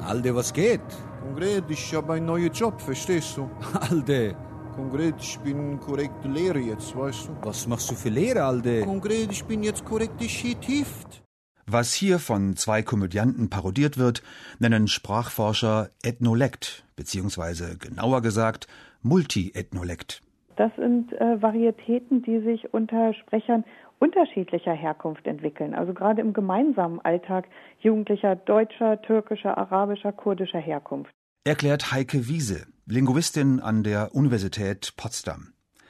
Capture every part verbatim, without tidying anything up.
Alde, was geht? Konkret, ich habe einen neuen Job, verstehst du? Alde. Konkret, ich bin korrekte Lehrer jetzt, weißt du? Was machst du für Lehre, Alde? Konkret, ich bin jetzt korrekte Skitift. Was hier von zwei Komödianten parodiert wird, nennen Sprachforscher Ethnolekt, beziehungsweise genauer gesagt Multiethnolekt. Das sind äh, Varietäten, die sich unter Sprechern unterschiedlicher Herkunft entwickeln. Also gerade im gemeinsamen Alltag Jugendlicher deutscher, türkischer, arabischer, kurdischer Herkunft. Erklärt Heike Wiese, Linguistin an der Universität Potsdam.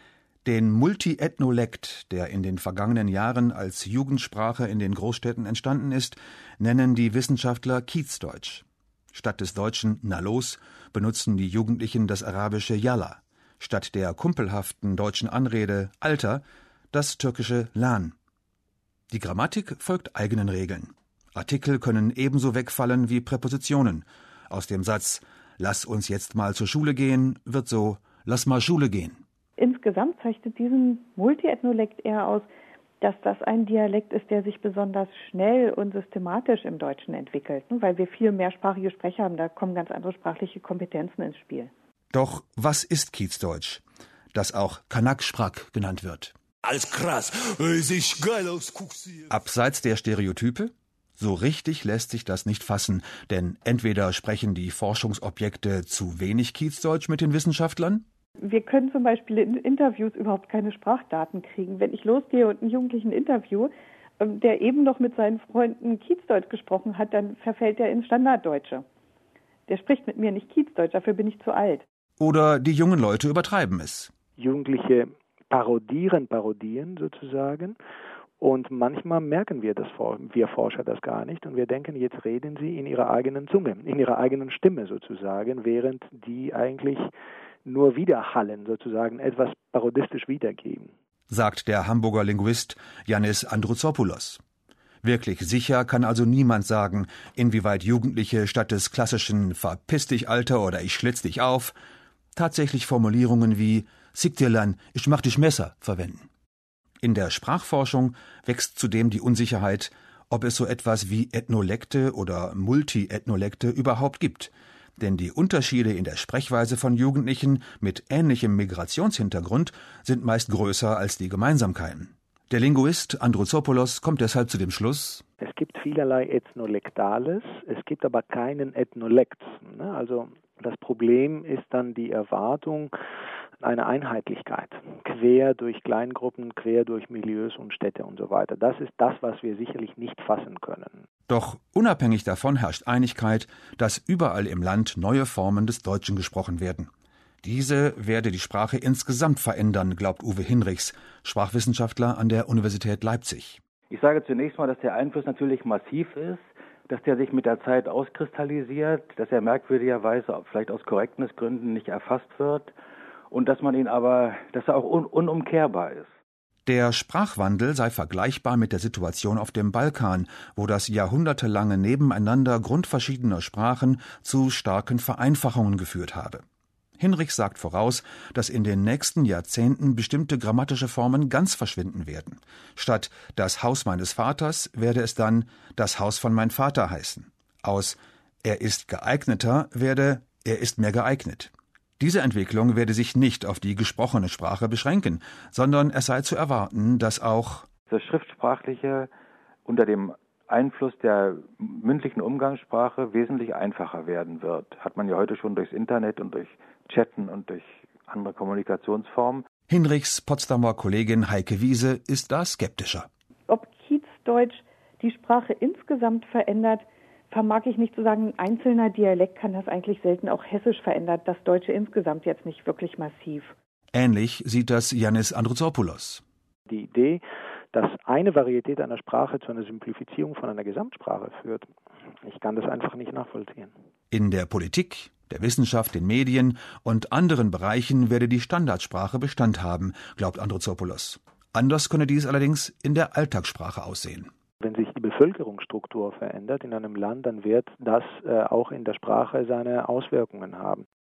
Den Multiethnolekt, der in den vergangenen Jahren als Jugendsprache in den Großstädten entstanden ist, nennen die Wissenschaftler Kiezdeutsch. Statt des deutschen Na los benutzen die Jugendlichen das arabische Yalla. Statt der kumpelhaften deutschen Anrede Alter das türkische Lan. Die Grammatik folgt eigenen Regeln. Artikel können ebenso wegfallen wie Präpositionen. Aus dem Satz »Lass uns jetzt mal zur Schule gehen« wird so »Lass mal Schule gehen«. Insgesamt zeichnet diesen Multiethnolekt eher aus, dass das ein Dialekt ist, der sich besonders schnell und systematisch im Deutschen entwickelt, weil wir viel mehrsprachige Sprecher haben, da kommen ganz andere sprachliche Kompetenzen ins Spiel. Doch was ist Kiezdeutsch, das auch Kanak-Sprack genannt wird? Alles krass, sieht geil aus, guck's hier. Abseits der Stereotype? So richtig lässt sich das nicht fassen, denn entweder sprechen die Forschungsobjekte zu wenig Kiezdeutsch mit den Wissenschaftlern? Wir können zum Beispiel in Interviews überhaupt keine Sprachdaten kriegen. Wenn ich losgehe und einen Jugendlichen interview, der eben noch mit seinen Freunden Kiezdeutsch gesprochen hat, dann verfällt er ins Standarddeutsche. Der spricht mit mir nicht Kiezdeutsch, dafür bin ich zu alt. Oder die jungen Leute übertreiben es. Jugendliche parodieren Parodien sozusagen und manchmal merken wir das, wir Forscher das gar nicht und wir denken, jetzt reden sie in ihrer eigenen Zunge, in ihrer eigenen Stimme sozusagen, während die eigentlich nur widerhallen, sozusagen etwas parodistisch wiedergeben. Sagt der Hamburger Linguist Yannis Androuzopoulos. Wirklich sicher kann also niemand sagen, inwieweit Jugendliche statt des klassischen »Verpiss dich, Alter« oder »Ich schlitz dich auf« tatsächlich Formulierungen wie »Sick dir Lan, ich mach dich Messer« verwenden. In der Sprachforschung wächst zudem die Unsicherheit, ob es so etwas wie Ethnolekte oder Multiethnolekte überhaupt gibt. Denn die Unterschiede in der Sprechweise von Jugendlichen mit ähnlichem Migrationshintergrund sind meist größer als die Gemeinsamkeiten. Der Linguist Androuzopoulos kommt deshalb zu dem Schluss: Es gibt vielerlei Ethnolektales, es gibt aber keinen Ethnolekt. Also das Problem ist dann die Erwartung einer Einheitlichkeit, quer durch Kleingruppen, quer durch Milieus und Städte und so weiter. Das ist das, was wir sicherlich nicht fassen können. Doch unabhängig davon herrscht Einigkeit, dass überall im Land neue Formen des Deutschen gesprochen werden. Diese werde die Sprache insgesamt verändern, glaubt Uwe Hinrichs, Sprachwissenschaftler an der Universität Leipzig. Ich sage zunächst mal, dass der Einfluss natürlich massiv ist, dass der sich mit der Zeit auskristallisiert, dass er merkwürdigerweise vielleicht aus Korrektnessgründen nicht erfasst wird und dass man ihn aber, dass er auch un- unumkehrbar ist. Der Sprachwandel sei vergleichbar mit der Situation auf dem Balkan, wo das jahrhundertelange Nebeneinander grundverschiedener Sprachen zu starken Vereinfachungen geführt habe. Hinrichs sagt voraus, dass in den nächsten Jahrzehnten bestimmte grammatische Formen ganz verschwinden werden. Statt »das Haus meines Vaters« werde es dann »das Haus von mein Vater« heißen. Aus »er ist geeigneter« werde »er ist mehr geeignet«. Diese Entwicklung werde sich nicht auf die gesprochene Sprache beschränken, sondern es sei zu erwarten, dass auch das Schriftsprachliche unter dem Einfluss der mündlichen Umgangssprache wesentlich einfacher werden wird. Hat man ja heute schon durchs Internet und durch Chatten und durch andere Kommunikationsformen. Hinrichs Potsdamer Kollegin Heike Wiese ist da skeptischer. Ob Kiezdeutsch die Sprache insgesamt verändert, vermag ich nicht zu sagen. Ein einzelner Dialekt kann das eigentlich selten. Auch Hessisch verändert das Deutsche insgesamt jetzt nicht wirklich massiv. Ähnlich sieht das Yannis Androuzopoulos. Die Idee, dass eine Varietät einer Sprache zu einer Simplifizierung von einer Gesamtsprache führt, ich kann das einfach nicht nachvollziehen. In der Politik, der Wissenschaft, den Medien und anderen Bereichen werde die Standardsprache Bestand haben, glaubt Androuzopoulos. Anders könne dies allerdings in der Alltagssprache aussehen. Wenn sich die Bevölkerungsstruktur verändert in einem Land, dann wird das äh, auch in der Sprache seine Auswirkungen haben.